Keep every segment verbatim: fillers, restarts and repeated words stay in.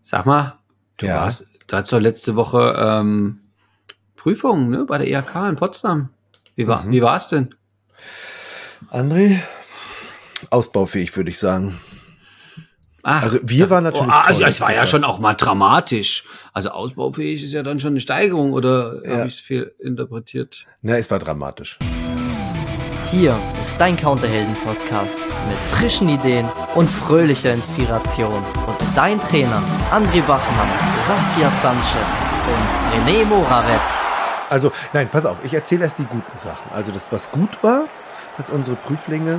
Sag mal, du Ja. warst, du hattest doch letzte Woche ähm, Prüfungen, ne, bei der I H K in Potsdam. Wie war, Mhm. wie war's denn? André, ausbaufähig, würde ich sagen. Ach, Also wir da- waren oh, natürlich ah, toll. ja, es war ja Wir schon auch mal dramatisch. Also ausbaufähig ist ja dann schon eine Steigerung, oder Ja. habe ich es fehl interpretiert? Na, es war dramatisch. Hier ist dein Counterhelden-Podcast mit frischen Ideen und fröhlicher Inspiration. Und dein Trainer André Bachmann, Saskia Sanchez und René Moravetz. Also, nein, pass auf, ich erzähle erst die guten Sachen. Also das, was gut war, dass unsere Prüflinge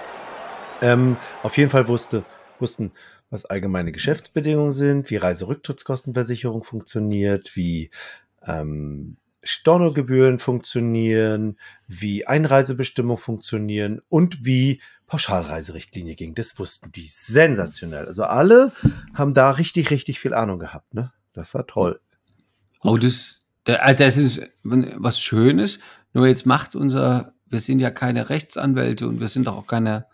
ähm, auf jeden Fall wusste, wussten, was allgemeine Geschäftsbedingungen sind, wie Reiserücktrittskostenversicherung funktioniert, wie ähm, Stornogebühren funktionieren, wie Einreisebestimmungen funktionieren und wie Pauschalreiserichtlinie ging. Das wussten die sensationell. Also alle haben da richtig, richtig viel Ahnung gehabt. Ne? Das war toll. Oh, das, der- das ist was Schönes. Nur jetzt macht unser, wir sind ja keine Rechtsanwälte und wir sind doch auch keine,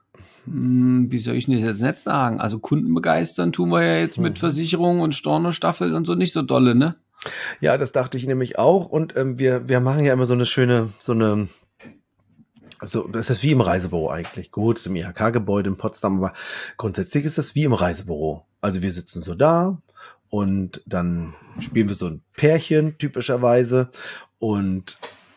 hm, wie soll ich denn das jetzt nicht sagen? Also Kunden begeistern tun wir ja jetzt mit Mhm. Versicherungen und Stornostaffel und so nicht so dolle, ne? Ja, das dachte ich nämlich auch. Und ähm, wir, wir machen ja immer so eine schöne, so eine, also das ist wie im Reisebüro eigentlich. Gut, ist im I H K-Gebäude in Potsdam, aber grundsätzlich ist das wie im Reisebüro. Also wir sitzen so da und dann spielen wir so ein Pärchen typischerweise und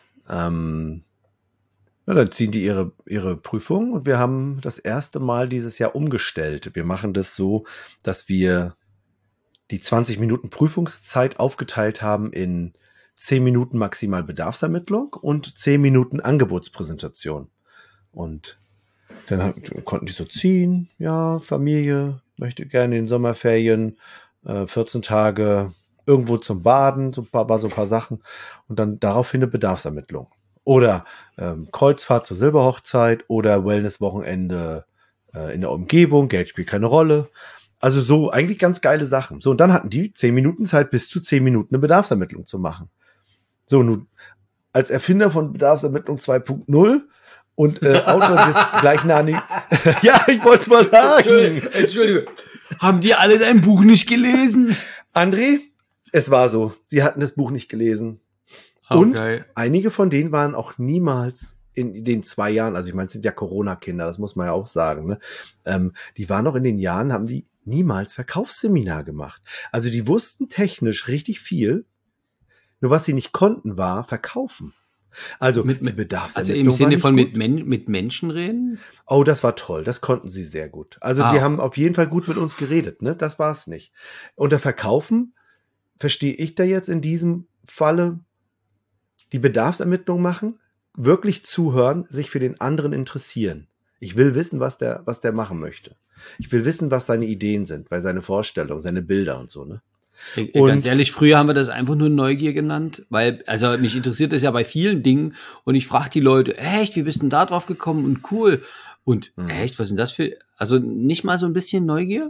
ähm, ja, dann ziehen die ihre, ihre Prüfung und wir haben das erste Mal dieses Jahr umgestellt. Wir machen das so, dass wir die zwanzig Minuten Prüfungszeit aufgeteilt haben in zehn Minuten maximal Bedarfsermittlung und zehn Minuten Angebotspräsentation. Und dann hat- konnten die so ziehen, ja, Familie möchte gerne in den Sommerferien äh, vierzehn Tage irgendwo zum Baden, so ein paar, war so ein paar Sachen und dann daraufhin eine Bedarfsermittlung. Oder ähm, Kreuzfahrt zur Silberhochzeit oder Wellnesswochenende äh, in der Umgebung, Geld spielt keine Rolle. Also so, eigentlich ganz geile Sachen. So, und dann hatten die zehn Minuten Zeit, bis zu zehn Minuten eine Bedarfsermittlung zu machen. So, nun, als Erfinder von Bedarfsermittlung zwei Punkt null und äh, Autor des gleichnamigen... ja, ich wollte es mal sagen. Entschuldigung. Haben die alle dein Buch nicht gelesen? André, es war so. Sie hatten das Buch nicht gelesen. Und einige von denen waren auch niemals in den zwei Jahren, also ich meine, es sind ja Corona-Kinder, das muss man ja auch sagen, ne? Ähm, die waren noch in den Jahren, haben die niemals Verkaufsseminar gemacht. Also die wussten technisch richtig viel, nur was sie nicht konnten, war verkaufen. Also Mit- die mit- Also Bedarfsermittlung im war Sinne nicht von gut. mit, Men mit Menschen reden? Oh, das war toll. Das konnten sie sehr gut. Also Ah, die okay. haben auf jeden Fall gut mit uns geredet. Ne? Das war es nicht. Unter Verkaufen verstehe ich da jetzt in diesem Falle die Bedarfsermittlung machen, wirklich zuhören, sich für den anderen interessieren. Ich will wissen, was der, was der machen möchte. Ich will wissen, was seine Ideen sind, weil seine Vorstellungen, seine Bilder und so, ne? Ey, Und- Ganz ehrlich, früher haben wir das einfach nur Neugier genannt, weil, also mich interessiert das ja bei vielen Dingen und ich frage die Leute, echt, wie bist du denn da drauf gekommen und cool und Mhm. echt, was sind das für, also nicht mal so ein bisschen Neugier?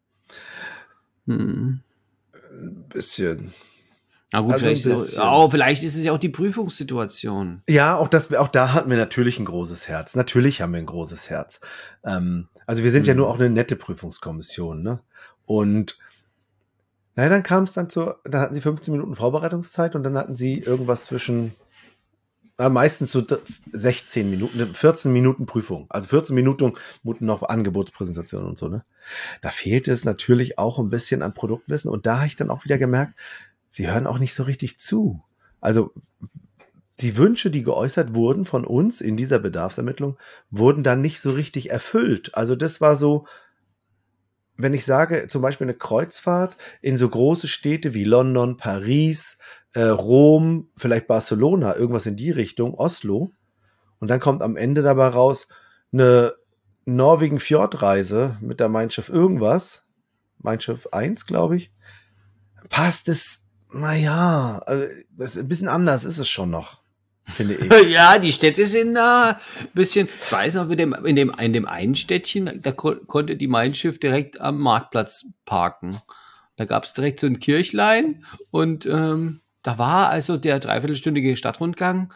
Hm. Ein bisschen. Na gut, Also vielleicht, ein ist es bisschen. auch, oh, vielleicht ist es ja auch die Prüfungssituation. Ja, auch das, auch da hatten wir natürlich ein großes Herz. Natürlich haben wir ein großes Herz. Ähm, also wir sind ja Mhm. nur auch eine nette Prüfungskommission, ne? Und naja, dann kam es dann zu, dann hatten sie fünfzehn Minuten Vorbereitungszeit und dann hatten sie irgendwas zwischen, äh, meistens so d- sechzehn Minuten, vierzehn Minuten Prüfung. Also vierzehn Minuten Minuten noch Angebotspräsentation und so, ne? Da fehlte es natürlich auch ein bisschen an Produktwissen und da habe ich dann auch wieder gemerkt, sie hören auch nicht so richtig zu. Also die Wünsche, die geäußert wurden von uns in dieser Bedarfsermittlung, wurden dann nicht so richtig erfüllt. Also das war so, wenn ich sage, zum Beispiel eine Kreuzfahrt in so große Städte wie London, Paris, äh, Rom, vielleicht Barcelona, irgendwas in die Richtung, Oslo, und dann kommt am Ende dabei raus eine Norwegen-Fjordreise mit der Mein Schiff irgendwas, Mein Schiff eins, glaube ich, passt es, naja, also, das ist ein bisschen anders ist es schon noch, finde ich. Ja, die Städte sind da ein bisschen, ich weiß noch, mit dem, in, dem, in dem einen Städtchen, da ko konnte die Mein Schiff direkt am Marktplatz parken. Da gab es direkt so ein Kirchlein und ähm, da war also der dreiviertelstündige Stadtrundgang,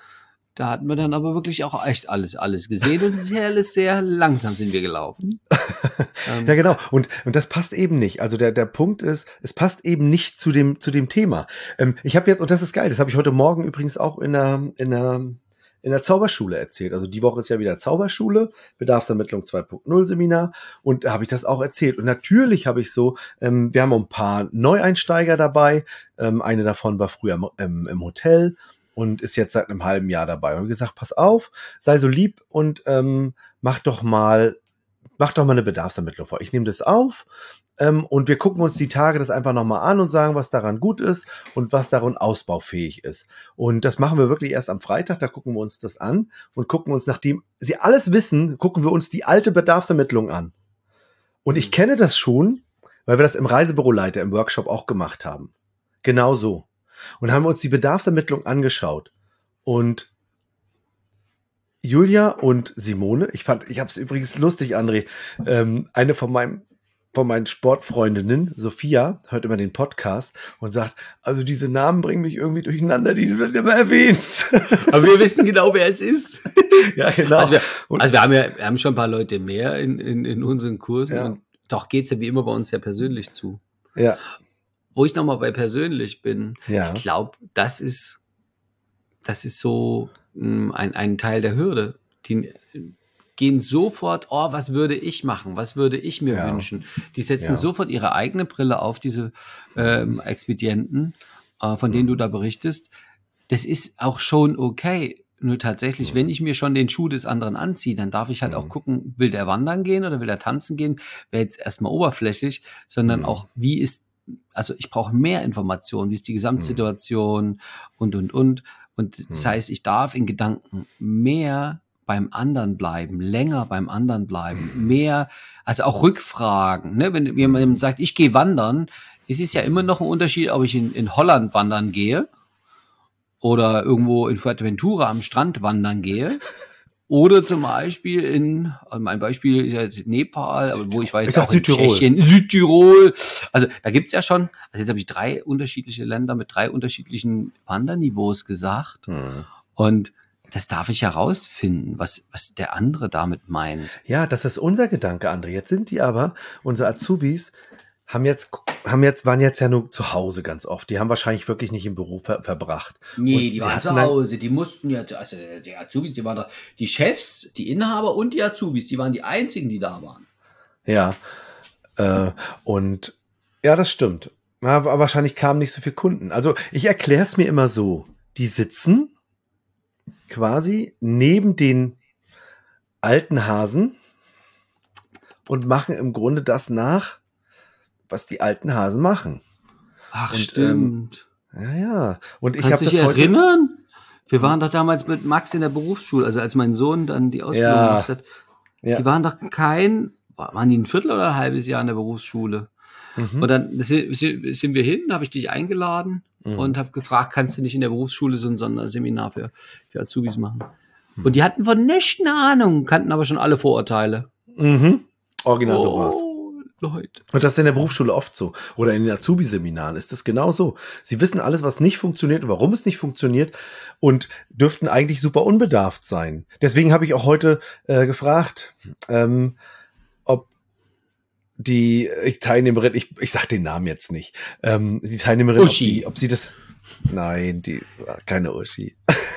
Da hatten wir dann aber wirklich auch echt alles, alles gesehen und sehr, sehr langsam sind wir gelaufen. ähm. Ja, genau. Und, und das passt eben nicht. Also der, der Punkt ist, es passt eben nicht zu dem, zu dem Thema. Ähm, ich habe jetzt, und das ist geil, das habe ich heute Morgen übrigens auch in der, in der, in der Zauberschule erzählt. Also die Woche ist ja wieder Zauberschule, Bedarfsermittlung zwei Punkt null Seminar. Und da habe ich das auch erzählt. Und natürlich habe ich so, ähm, wir haben ein paar Neueinsteiger dabei. Ähm, eine davon war früher im, im, im Hotel und ist jetzt seit einem halben Jahr dabei. Und gesagt, pass auf, sei so lieb und ähm, mach doch mal, mach doch mal eine Bedarfsermittlung vor. Ich nehme das auf ähm, und wir gucken uns die Tage das einfach nochmal an und sagen, was daran gut ist und was daran ausbaufähig ist. Und das machen wir wirklich erst am Freitag, da gucken wir uns das an und gucken uns, nachdem sie alles wissen, gucken wir uns die alte Bedarfsermittlung an. Und ich kenne das schon, weil wir das im Reisebüroleiter im Workshop auch gemacht haben. Genau so. Und haben uns die Bedarfsermittlung angeschaut. Und Julia und Simone, ich fand, ich habe es übrigens lustig, André, ähm, eine von meinem, von meinen Sportfreundinnen, Sophia, hört immer den Podcast und sagt, also diese Namen bringen mich irgendwie durcheinander, die du dann immer erwähnst. Aber wir wissen genau, wer es ist. Ja, genau. Also wir, also wir haben ja, wir haben schon ein paar Leute mehr in, in, in unseren Kursen. Ja. Und doch geht's ja wie immer bei uns sehr persönlich zu. Ja. Wo ich nochmal bei persönlich bin, Ja. ich glaube, das ist, das ist so mh, ein, ein Teil der Hürde. Die gehen sofort, oh, was würde ich machen? Was würde ich mir Ja. wünschen? Die setzen Ja. sofort ihre eigene Brille auf, diese ähm, Expedienten, äh, von denen du da berichtest. Das ist auch schon okay. Nur tatsächlich, wenn ich mir schon den Schuh des anderen anziehe, dann darf ich halt auch gucken, will der wandern gehen oder will der tanzen gehen? Wäre jetzt erstmal oberflächlich, sondern Mhm. auch, wie ist, also ich brauche mehr Informationen, wie ist die Gesamtsituation und, und, und. Und das Mhm. heißt, ich darf in Gedanken mehr beim anderen bleiben, länger beim anderen bleiben, mehr, also auch Rückfragen. Ne? Wenn jemand sagt, ich gehe wandern, es ist ja immer noch ein Unterschied, ob ich in, in Holland wandern gehe oder irgendwo in Fuerteventura am Strand wandern gehe. Oder zum Beispiel in, also mein Beispiel ist ja jetzt Nepal, aber wo ich war jetzt Ich dachte auch in Südtirol. Tschechien, Südtirol. Also da gibt's ja schon, also jetzt habe ich drei unterschiedliche Länder mit drei unterschiedlichen Wanderniveaus gesagt. Mhm. Und das darf ich herausfinden, was, was der andere damit meint. Ja, das ist unser Gedanke, André. Jetzt sind die aber, unsere Azubis, haben jetzt, haben jetzt, waren jetzt ja nur zu Hause ganz oft. Die haben wahrscheinlich wirklich nicht im Büro ver verbracht. Nee, Und die sie waren hatten zu dann- Hause, die mussten ja, also die Azubis, die waren da, die Chefs, die Inhaber und die Azubis, die waren die einzigen, die da waren. Ja, äh, und ja, das stimmt. Ja, aber wahrscheinlich kamen nicht so viele Kunden. Also ich erkläre es mir immer so. Die sitzen quasi neben den alten Hasen und machen im Grunde das nach, was die alten Hasen machen. Ach, Und, stimmt. Ja, ja. Und ich Kannst habe du das dich heute. erinnern? Wir waren doch damals mit Max in der Berufsschule, also als mein Sohn dann die Ausbildung Ja. gemacht hat. Ja. Die waren doch kein, waren die ein Viertel oder ein halbes Jahr in der Berufsschule? Mhm. Und dann sind, sind wir hin, habe ich dich eingeladen Mhm. und habe gefragt, kannst du nicht in der Berufsschule so ein Sonderseminar für, für Azubis machen? Mhm. Und die hatten von nichts eine Ahnung, kannten aber schon alle Vorurteile. Mhm. Original so war's. Leute. Und das ist in der Berufsschule oft so. Oder in den Azubi-Seminaren ist das genau so. Sie wissen alles, was nicht funktioniert und warum es nicht funktioniert und dürften eigentlich super unbedarft sein. Deswegen habe ich auch heute äh, gefragt, ähm, ob die ich, Teilnehmerin, ich, ich sag den Namen jetzt nicht, ähm, die Teilnehmerin, ob Uschi. sie, ob sie das, nein, die, keine Uschi.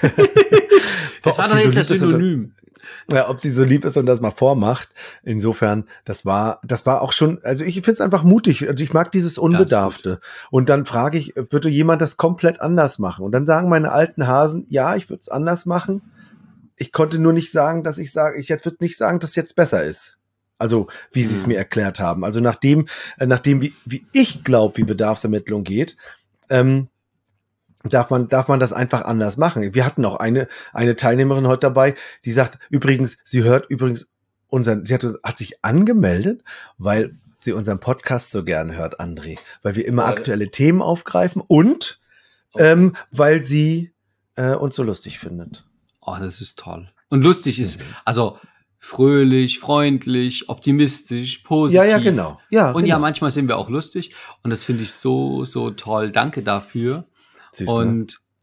Das war Ob doch sie jetzt so das lieb ist und- Synonym. Ja, ob sie so lieb ist und das mal vormacht. Insofern, das war, das war auch schon, also ich finde es einfach mutig. Also ich mag dieses Unbedarfte. Und dann frage ich, würde jemand das komplett anders machen? Und dann sagen meine alten Hasen, ja, ich würde es anders machen. Ich konnte nur nicht sagen, dass ich sage, ich würde nicht sagen, dass es jetzt besser ist. Also, wie sie es Hm. mir erklärt haben. Also nachdem, äh, nachdem, wie, wie ich glaube, wie Bedarfsermittlung geht, ähm, darf man, darf man das einfach anders machen. Wir hatten auch eine, eine Teilnehmerin heute dabei, die sagt, übrigens, sie hört übrigens unseren, sie hat, hat sich angemeldet, weil sie unseren Podcast so gern hört, André, weil wir immer Ja. aktuelle Themen aufgreifen und, ähm, weil sie äh, uns so lustig findet. Oh, das ist toll. Und lustig ist, also fröhlich, freundlich, optimistisch, positiv. Ja, ja, genau. Ja, Und genau. ja, manchmal sind wir auch lustig. Und das finde ich so, so toll. Danke dafür. Süß, ne? Und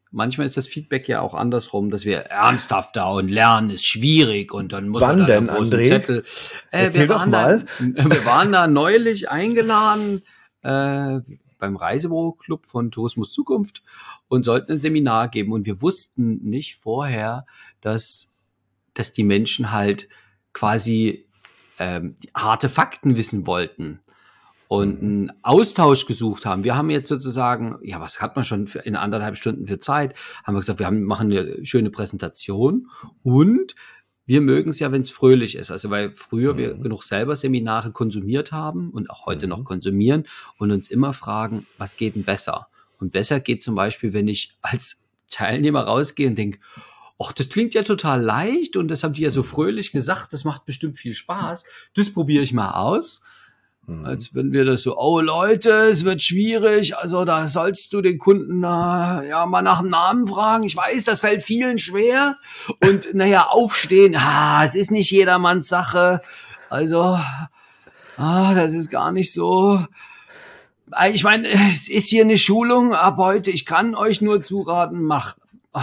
manchmal ist das Feedback ja auch andersrum, dass wir ernsthafter und lernen ist schwierig und dann muss Wann man da denn, einen großen André? Zettel. Äh, Erzähl wir doch waren mal. Da, wir waren da neulich eingeladen äh, beim Reisebüro-Club von Tourismus Zukunft und sollten ein Seminar geben und wir wussten nicht vorher, dass, dass die Menschen halt quasi ähm, die harte Fakten wissen wollten und einen Austausch gesucht haben. Wir haben jetzt sozusagen, ja, was hat man schon für in anderthalb Stunden für Zeit? Haben wir gesagt, wir haben, machen eine schöne Präsentation und wir mögen es ja, wenn es fröhlich ist. Also weil früher wir genug selber Seminare konsumiert haben und auch heute noch konsumieren und uns immer fragen, was geht denn besser? Und besser geht zum Beispiel, wenn ich als Teilnehmer rausgehe und denke, ach, das klingt ja total leicht und das haben die ja so fröhlich gesagt, das macht bestimmt viel Spaß. Das probiere ich mal aus. Als wenn wir das so, oh Leute, es wird schwierig, also da sollst du den Kunden äh, ja mal nach dem Namen fragen. Ich weiß, das fällt vielen schwer. Und naja, aufstehen, ah, es ist nicht jedermanns Sache. Also, ah, das ist gar nicht so. Ich meine, es ist hier eine Schulung ab heute. Ich kann euch nur zuraten, macht,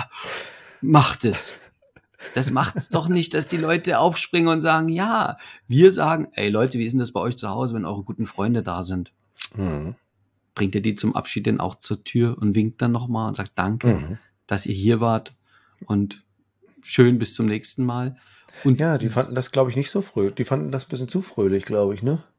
macht es. Das macht's doch nicht, dass die Leute aufspringen und sagen, ja, wir sagen, ey Leute, wie ist denn das bei euch zu Hause, wenn eure guten Freunde da sind? Mhm. Bringt ihr die zum Abschied denn auch zur Tür und winkt dann nochmal und sagt danke, mhm. dass ihr hier wart und schön bis zum nächsten Mal. Und ja, die fanden das, glaube ich, nicht so fröhlich. Die fanden das ein bisschen zu fröhlich, glaube ich, ne?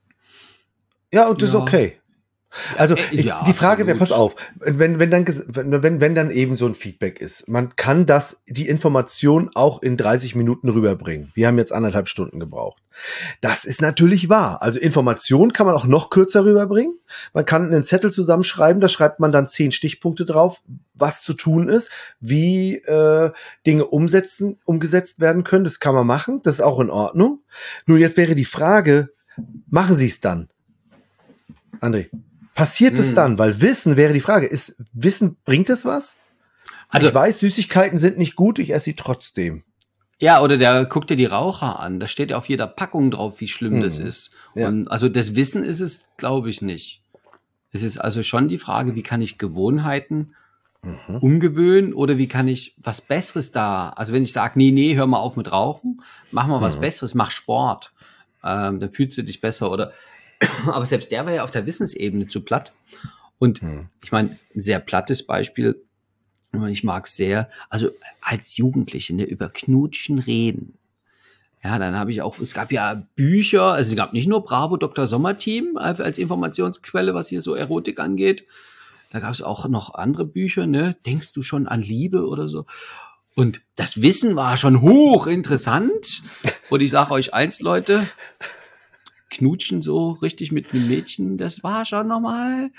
Ja, und das ja. ist okay. Also ich, ja, die Frage wäre, pass auf, wenn wenn dann wenn wenn dann eben so ein Feedback ist, man kann das die Information auch in dreißig Minuten rüberbringen. Wir haben jetzt anderthalb Stunden gebraucht. Das ist natürlich wahr. Also Information kann man auch noch kürzer rüberbringen. Man kann einen Zettel zusammenschreiben, da schreibt man dann zehn Stichpunkte drauf, was zu tun ist, wie äh, Dinge umsetzen umgesetzt werden können. Das kann man machen, das ist auch in Ordnung. Nur jetzt wäre die Frage, machen Sie es dann, André? Passiert es hm. dann? Weil Wissen wäre die Frage. Ist Wissen, bringt es was? Also ich weiß, Süßigkeiten sind nicht gut, ich esse sie trotzdem. Ja, oder der guckt dir die Raucher an. Da steht ja auf jeder Packung drauf, wie schlimm hm. das ist. Ja. Und also das Wissen ist es, glaube ich, nicht. Es ist also schon die Frage, wie kann ich Gewohnheiten mhm. umgewöhnen oder wie kann ich was Besseres da? Also wenn ich sage, nee, nee, hör mal auf mit Rauchen, mach mal was mhm. Besseres, mach Sport. Ähm, dann fühlst du dich besser oder aber selbst der war ja auf der Wissensebene zu platt. Und hm. ich meine, ein sehr plattes Beispiel, und ich mag es sehr, also als Jugendliche, ne, über Knutschen reden. Ja, dann habe ich auch, es gab ja Bücher, also es gab nicht nur Bravo Doktor Sommerteam als Informationsquelle, was hier so Erotik angeht. Da gab es auch noch andere Bücher, ne? Denkst du schon an Liebe oder so? Und das Wissen war schon hochinteressant. Und ich sage euch eins, Leute, Knutschen so richtig mit einem Mädchen, das war schon nochmal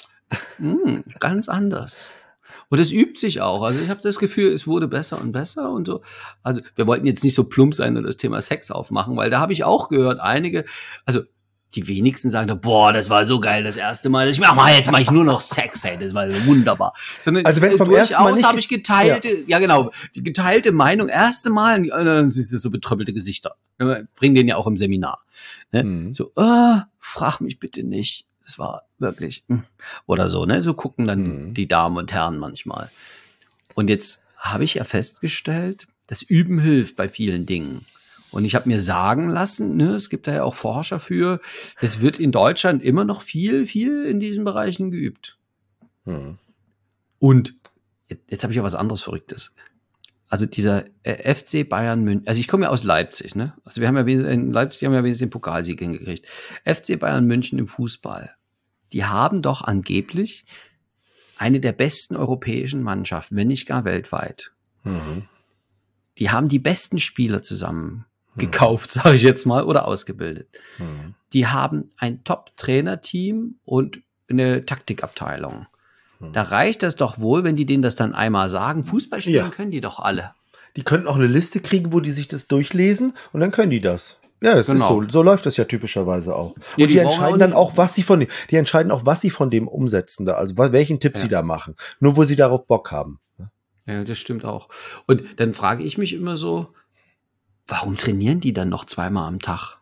mh, ganz anders. Und es übt sich auch. Also ich habe das Gefühl, es wurde besser und besser und so. Also wir wollten jetzt nicht so plump sein und das Thema Sex aufmachen, weil da habe ich auch gehört, einige, also die wenigsten sagen, boah, das war so geil das erste Mal. Ich mach mal, jetzt mache ich nur noch Sex, hey, das war so wunderbar. Sondern also wenn vom ersten Mal nicht, habe ich geteilte, ja. ja genau, die geteilte Meinung, erste Mal, und dann siehst du so betröppelte Gesichter. Wir bringen den ja auch im Seminar. Ne? Mhm. So, oh, frag mich bitte nicht. Das war wirklich, oder so, ne? So gucken dann mhm. die Damen und Herren manchmal. Und jetzt habe ich ja festgestellt, das Üben hilft bei vielen Dingen. Und ich habe mir sagen lassen, ne, es gibt da ja auch Forscher für, es wird in Deutschland immer noch viel, viel in diesen Bereichen geübt. Mhm. Und jetzt, jetzt habe ich ja was anderes Verrücktes. Also dieser äh, F C Bayern München, also ich komme ja aus Leipzig, ne? Also wir haben ja in Leipzig haben ja wenigstens den Pokalsieg hingekriegt. F C Bayern München im Fußball. Die haben doch angeblich eine der besten europäischen Mannschaften, wenn nicht gar weltweit. Mhm. Die haben die besten Spieler zusammen gekauft, sage ich jetzt mal, oder ausgebildet. Mhm. Die haben ein Top-Trainer-Team und eine Taktikabteilung. Mhm. Da reicht das doch wohl, wenn die denen das dann einmal sagen. Fußball spielen ja. können die doch alle. Die könnten auch eine Liste kriegen, wo die sich das durchlesen und dann können die das. Ja, das genau. ist so. So läuft das ja typischerweise auch. Und ja, die, die entscheiden auch dann auch, was sie von dem, die entscheiden auch, was sie von dem umsetzen da, also welchen Tipp ja. sie da machen. Nur wo sie darauf Bock haben. Ja, das stimmt auch. Und dann frage ich mich immer so, warum trainieren die dann noch zweimal am Tag?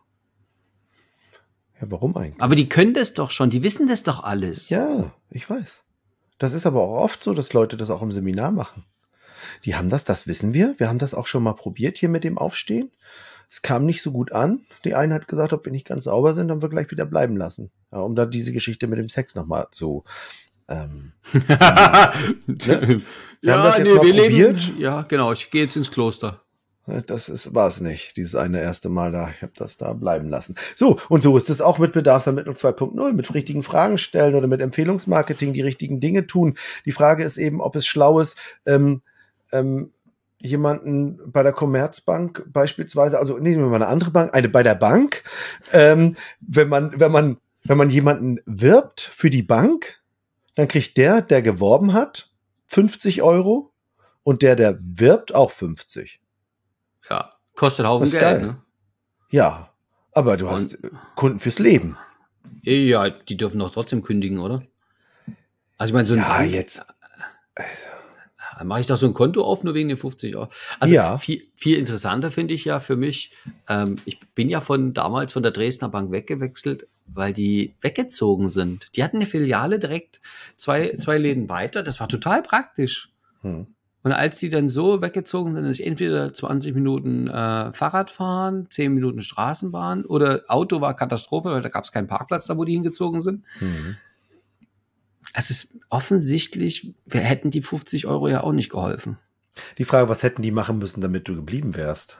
Ja, warum eigentlich? Aber die können das doch schon, die wissen das doch alles. Ja, ich weiß. Das ist aber auch oft so, dass Leute das auch im Seminar machen. Die haben das, das wissen wir. Wir haben das auch schon mal probiert hier mit dem Aufstehen. Es kam nicht so gut an. Die eine hat gesagt, ob wir nicht ganz sauber sind, dann wir gleich wieder bleiben lassen. Ja, um da diese Geschichte mit dem Sex nochmal zu... Ähm, ne? Wir ja, haben das jetzt nee, mal wir probiert. leben. Ja, genau. Ich gehe jetzt ins Kloster. Das ist, war es nicht, dieses eine erste Mal da. Ich habe das da bleiben lassen. So, und so ist es auch mit Bedarfsermittlung zwei Punkt null, mit richtigen Fragen stellen oder mit Empfehlungsmarketing, die richtigen Dinge tun. Die Frage ist eben, ob es schlau ist, ähm, ähm, jemanden bei der Commerzbank beispielsweise, also nehmen wir mal eine andere Bank, eine bei der Bank, ähm, wenn man, wenn man, wenn man jemanden wirbt für die Bank, dann kriegt der, der geworben hat, fünfzig Euro und der, der wirbt, auch fünfzig. Ja, kostet Haufen Das ist Geld, geil. ne? Ja, aber du hast Und- Kunden fürs Leben. Ja, die dürfen doch trotzdem kündigen, oder? Also ich meine, so ein Ja, Bank, jetzt. dann mache ich doch so ein Konto auf, nur wegen den fünfzig Euro. Also Ja. viel, viel interessanter finde ich ja für mich, ähm, ich bin ja von damals von der Dresdner Bank weggewechselt, weil die weggezogen sind. Die hatten eine Filiale direkt zwei, zwei Läden weiter. Das war total praktisch. Hm. Und als die dann so weggezogen sind, dass ich entweder zwanzig Minuten äh, Fahrrad fahren, zehn Minuten Straßenbahn oder Auto war Katastrophe, weil da gab es keinen Parkplatz da, wo die hingezogen sind. Hm. Es ist offensichtlich, wir hätten die fünfzig Euro ja auch nicht geholfen. Die Frage, was hätten die machen müssen, damit du geblieben wärst?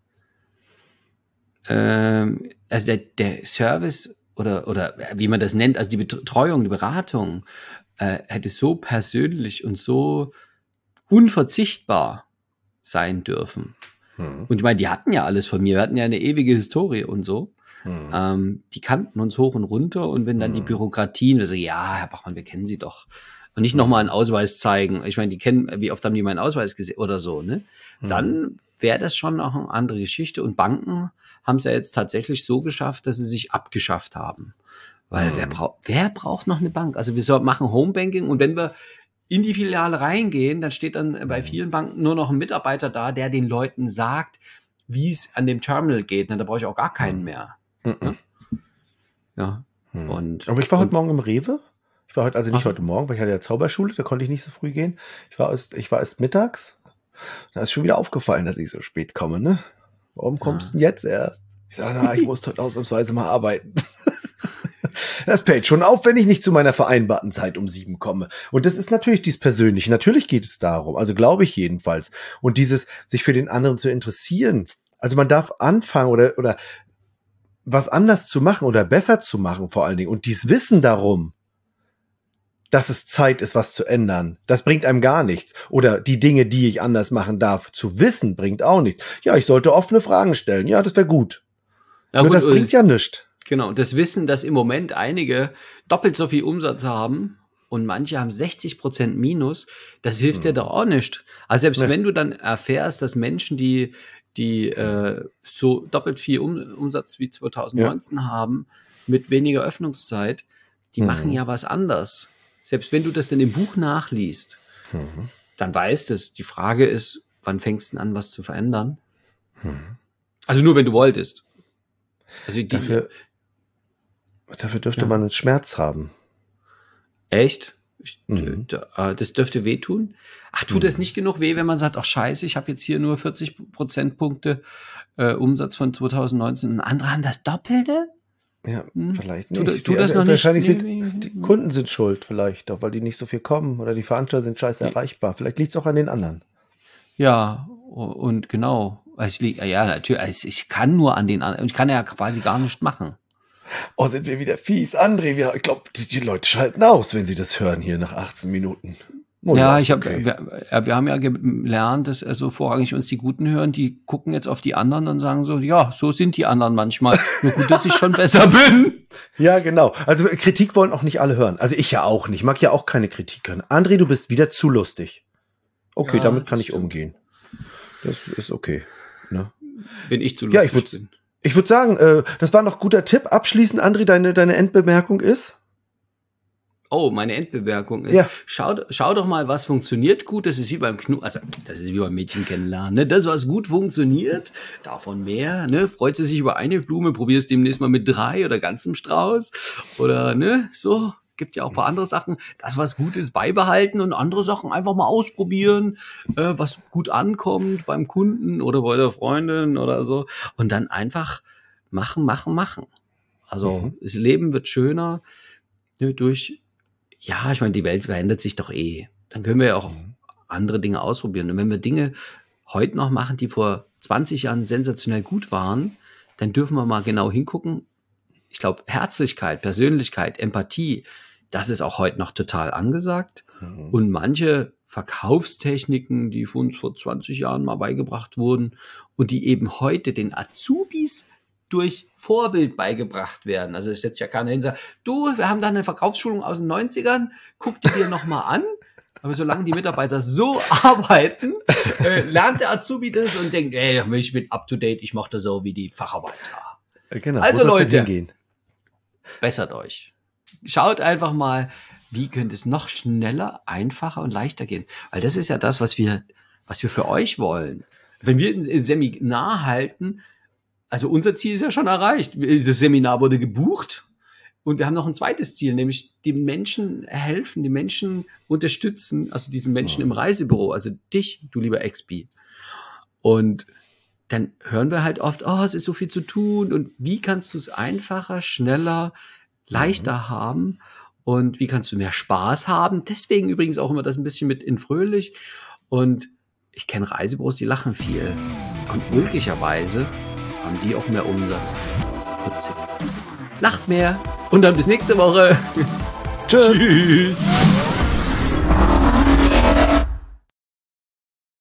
Ähm, also der, der Service oder, oder wie man das nennt, also die Betreuung, die Beratung, äh, hätte so persönlich und so unverzichtbar sein dürfen. Hm. Und ich meine, die hatten ja alles von mir. Wir hatten ja eine ewige Historie und so. Hm. Ähm, die kannten uns hoch und runter. Und wenn dann die Hm. Bürokratien, wir so, ja, Herr Bachmann, wir kennen Sie doch. Und nicht nochmal einen Ausweis zeigen. Ich meine, die kennen, wie oft haben die meinen Ausweis gesehen oder so, ne? Hm. Dann wäre das schon auch eine andere Geschichte. Und Banken haben es ja jetzt tatsächlich so geschafft, dass sie sich abgeschafft haben. Weil Hm. wer braucht, wer braucht noch eine Bank? Also wir so, machen Homebanking und wenn wir in die Filiale reingehen, dann steht dann bei vielen Banken nur noch ein Mitarbeiter da, der den Leuten sagt, wie es an dem Terminal geht. Na, da brauche ich auch gar keinen mehr. Hm. Ja. Hm. Und, Aber ich war heute und, Morgen im Rewe. Ich war heute, also nicht Ach. heute Morgen, weil ich hatte ja Zauberschule, da konnte ich nicht so früh gehen. Ich war erst, ich war erst mittags. Da ist schon wieder aufgefallen, dass ich so spät komme, ne? Warum kommst du denn jetzt erst? Ich sage, na, ich muss heute ausnahmsweise mal arbeiten. Das fällt schon auf, wenn ich nicht zu meiner vereinbarten Zeit um sieben komme. Und das ist natürlich dies Persönliche. Natürlich geht es darum. Also glaube ich jedenfalls. Und dieses, sich für den anderen zu interessieren. Also man darf anfangen oder, oder was anders zu machen oder besser zu machen vor allen Dingen. Und dies Wissen darum, dass es Zeit ist, was zu ändern, das bringt einem gar nichts. Oder die Dinge, die ich anders machen darf, zu wissen, bringt auch nichts. Ja, ich sollte offene Fragen stellen. Ja, das wäre gut. ja, Nur gut, das bringt ja nichts. Genau, das Wissen, dass im Moment einige doppelt so viel Umsatz haben und manche haben sechzig Prozent Minus, das hilft dir Hm. doch auch nicht. Also selbst Nee. wenn du dann erfährst, dass Menschen, die, die äh, so doppelt viel um, Umsatz wie zwanzig neunzehn haben, mit weniger Öffnungszeit, die Mhm. machen ja was anders. Selbst wenn du das dann im Buch nachliest, Mhm. dann weißt du es. Die Frage ist, wann fängst du an, was zu verändern? Mhm. Also nur, wenn du wolltest. Also die, Dafür, dafür dürfte Ja. man einen Schmerz haben. Echt? Ich, Mhm. da, äh, das dürfte wehtun. Ach, tut Mhm. das nicht genug weh, wenn man sagt, ach scheiße, ich habe jetzt hier nur vierzig Prozentpunkte äh, Umsatz von zwanzig neunzehn und andere haben das Doppelte? Ja, Hm. vielleicht Tut, nicht. tut Die- das noch wahrscheinlich nicht? sind die Kunden sind schuld vielleicht, doch weil die nicht so viel kommen oder die Veranstalter sind scheiße Nee. erreichbar. Vielleicht liegt es auch an den anderen. Ja, und genau. Es liegt, ja, natürlich, ich kann nur an den anderen, ich kann ja quasi gar nicht machen. Oh, sind wir wieder fies. André, wir, ich glaube, die, die Leute schalten aus, wenn sie das hören hier nach achtzehn Minuten. Oh, ja, ist ich habe, okay. wir, ja, wir haben ja gelernt, dass also vorrangig uns die Guten hören, die gucken jetzt auf die anderen und sagen so, ja, so sind die anderen manchmal. Nur gut, dass ich schon besser bin. Ja, genau. Also Kritik wollen auch nicht alle hören. Also ich ja auch nicht. Ich mag ja auch keine Kritik hören. André, du bist wieder zu lustig. Okay, Ja, damit kann das ich stimmt. umgehen. Das ist okay. Ne? Wenn ich zu Ja, lustig ich würd- bin. Ich würde sagen, äh, das war noch ein guter Tipp. Abschließend, André, deine, deine Endbemerkung ist? Oh, meine Endbemerkung ist, Ja. schau, schau doch mal, was funktioniert gut. Das ist wie beim Knu, also das ist wie beim Mädchen kennenlernen. Ne? Das, was gut funktioniert, davon mehr. Ne? Freut sie sich über eine Blume, probier es demnächst mal mit drei oder ganzem Strauß. Oder ne, so. gibt ja auch ein paar andere Sachen. Das, was gut ist, beibehalten und andere Sachen einfach mal ausprobieren, äh, was gut ankommt beim Kunden oder bei der Freundin oder so. Und dann einfach machen, machen, machen. Also mhm. das Leben wird schöner ne, durch, ja, ich meine, die Welt verändert sich doch eh. Dann können wir ja auch mhm. andere Dinge ausprobieren. Und wenn wir Dinge heute noch machen, die vor zwanzig Jahren sensationell gut waren, dann dürfen wir mal genau hingucken. Ich glaube, Herzlichkeit, Persönlichkeit, Empathie, das ist auch heute noch total angesagt. Mhm. Und manche Verkaufstechniken, die von uns vor zwanzig Jahren mal beigebracht wurden und die eben heute den Azubis durch Vorbild beigebracht werden. Also es setzt ja keiner hin und sagt, du, wir haben da eine Verkaufsschulung aus den neunzigern, guck die dir nochmal an. Aber solange die Mitarbeiter so arbeiten, äh, lernt der Azubi das und denkt, ey, ich bin up to date, ich mache das so wie die Facharbeiter. Genau, also Leute, bessert euch. Schaut einfach mal, wie könnte es noch schneller, einfacher und leichter gehen. Weil das ist ja das, was wir, was wir für euch wollen. Wenn wir ein Seminar halten, also unser Ziel ist ja schon erreicht. Das Seminar wurde gebucht und wir haben noch ein zweites Ziel, nämlich die Menschen helfen, die Menschen unterstützen, also diesen Menschen im Reisebüro, also dich, du lieber Expi. Und dann hören wir halt oft, oh, es ist so viel zu tun und wie kannst du es einfacher, schneller, leichter mhm. haben und wie kannst du mehr Spaß haben? Deswegen übrigens auch immer das ein bisschen mit in fröhlich und ich kenne Reisebüros, die lachen viel und möglicherweise haben die auch mehr Umsatz. Putzig. Lacht mehr und dann bis nächste Woche. Tschüss. Tschüss.